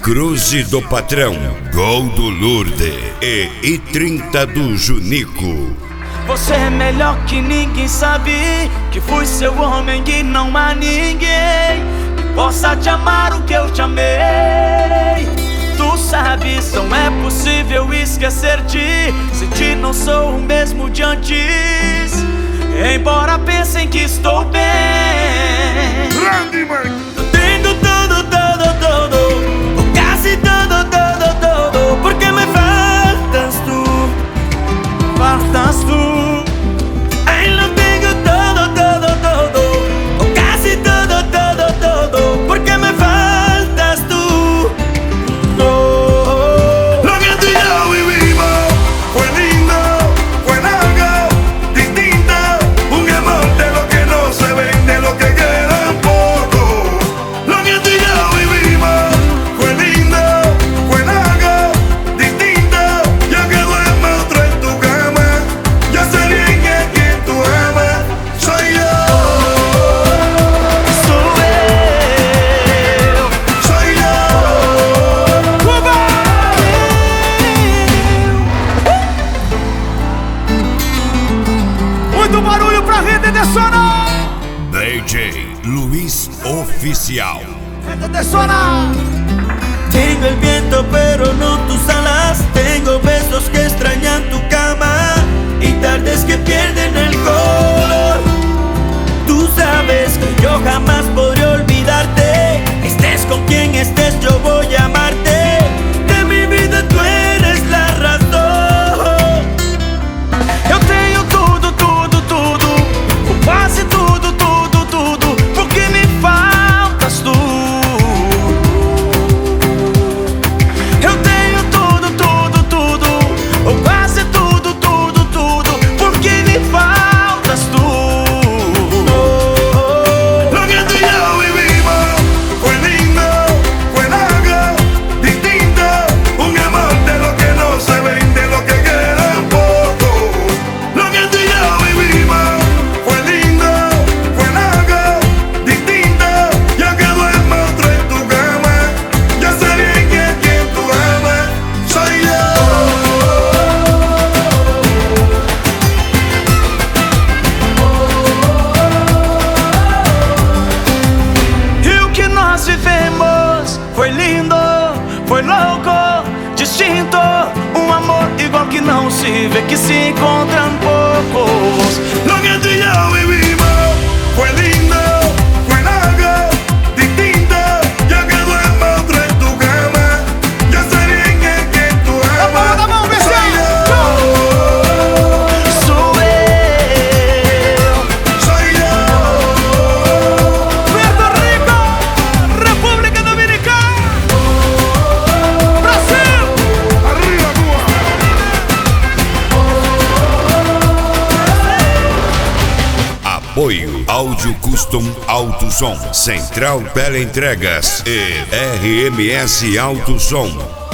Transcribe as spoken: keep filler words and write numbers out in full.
Cruze do Patrão, Gol do Lourdes e I trinta do Junico. Você é melhor que ninguém, sabe que fui seu homem e não há ninguém que possa te amar o que eu te amei. Tu sabes, não é possível esquecer-te, sem ti não sou o mesmo de antes, embora pensem que estou bem. Grande, mãe. Tenho tudo, tudo, tudo, ou quase tudo, tudo, tudo, porque me faltas tu, faltas tu. Ainda tenho tudo, tudo, tudo, ou quase tudo, tudo, tudo, porque me faltas tu. Oh. Lo que tú y yo vivimos fue lindo, fue algo distinto, un amor de lo que no se ven, de lo que queda poco. Lo que tú y yo vivimos fue lindo, fue algo distinto. Yo que duermo otro en tu cama, yo sé bien que quien tú amas soy yo. Sou eu, Soy yo. Muito barulho pra Rede Nacional! D J Luiz Oficial. Rede Nacional! tengo el viento pero no tus alas, tengo besos que extrañan tu cama y tardes que pierden el color. Tú sabes que yo jamás podré olvidarte, estés con quien estés yo voy a amarte. De mi vida tú eres la razón. Eu tenho tudo, tudo, tudo, ou quase tudo, tudo, tudo, porque me faltas tu. Eu tenho tudo, tudo, tudo, ou quase tudo, tudo, tudo, porque me faltas tu. Lo que tú y yo vivimos fue lindo, fue algo distinto, un amor de lo que no se ven, de lo que queda poco. Lo que tú y yo vivimos fue lindo, fue algo distinto. Yo que duermo otro en tu cama, yo sé bien que quien tú amas soy yo. E o que nós vivemos foi lindo, foi louco, distinto, um amor igual que não se vê, que se encontram poucos. Lo que tú y yo vivimos fue lindo, fue algo distinto. Yo que duermo otro en tu cama, yo sé bien que quien tú Na palma da amas mão, soy Messias! yo. Sou eu, Soy yo. Puerto Rico! República Dominicana! Brasil! Arriba, Cuba. Apoio Áudio Custom Auto Som, Central Tele Entregas e R M S Auto Som.